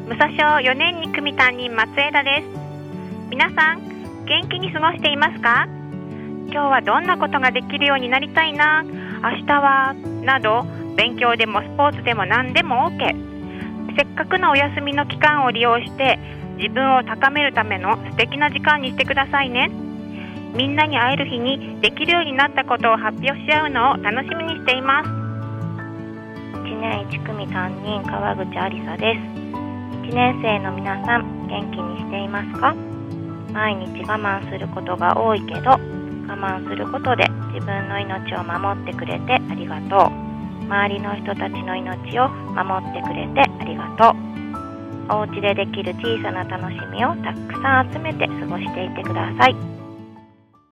武蔵小4年2組担任松枝です。皆さん元気に過ごしていますか？今日はどんなことができるようになりたいな、明日はなど、勉強でもスポーツでも何でも OK。 せっかくのお休みの期間を利用して自分を高めるための素敵な時間にしてくださいね。みんなに会える日にできるようになったことを発表し合うのを楽しみにしています。1年1組担任川口ありさです。1年生の皆さん元気にしていますか？毎日我慢することが多いけど、我慢することで自分の命を守ってくれてありがとう。周りの人たちの命を守ってくれてありがとう。お家でできる小さな楽しみをたくさん集めて過ごしていってください。